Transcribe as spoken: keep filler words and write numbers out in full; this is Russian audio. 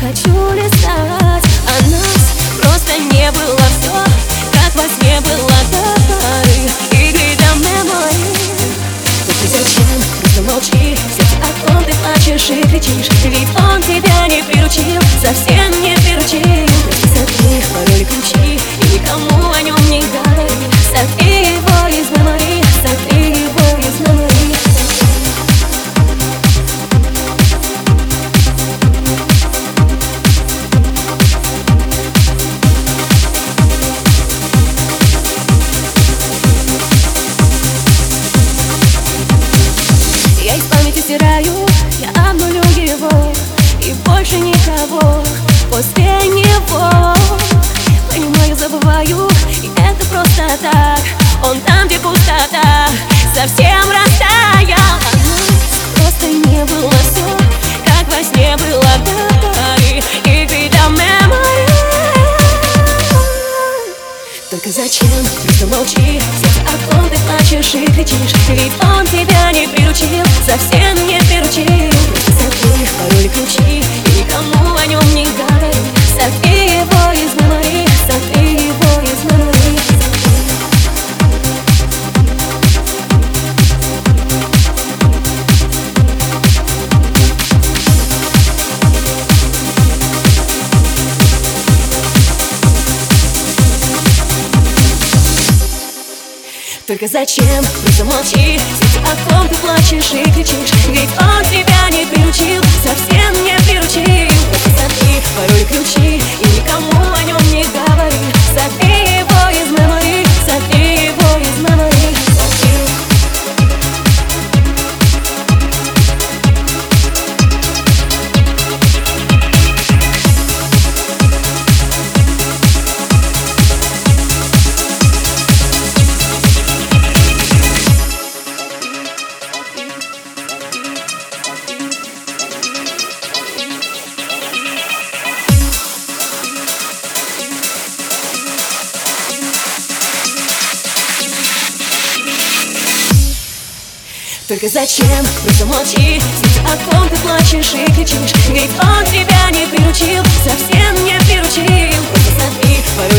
хочу листать. А нас просто не было, все как во сне было до поры игры до мемори. Но ты зачем? Просто молчи. Сердце, о ком ты плачешь и кричишь, ведь он тебя не приручил, совсем не приручил. Сотри пароли, ключи, и никому о нем не говори. Сотри его из мемори, сотри его из мемори. Я из памяти стираю, я обнулю его, и больше никого после него. Понимаю, забываю, и это просто так. Он там, где пустота, совсем растаял. А нас просто не было, все как во сне было до поры игры до мемори. Только зачем? Просто молчи. Сердце, о ком ты плачешь и кричишь, ведь он тебя не приручил, совсем не приручил. Сотри пароли, ключи, и никому о нем не говори. Сотри его из мемори, сотри его из мемори. Только зачем? Просто молчи. Сердце, о ком ты плачешь и кричишь, ведь он тебя не приручил, совсем не приручил. Просто сотри пароли, ключи, и никому о нем не говори. Сотри его из мемори, сотри его из мемори. Только зачем? Просто молчи. Сердце, о ком ты плачешь и кричишь, ведь он тебя не приручил, совсем не приручил. Просто сотри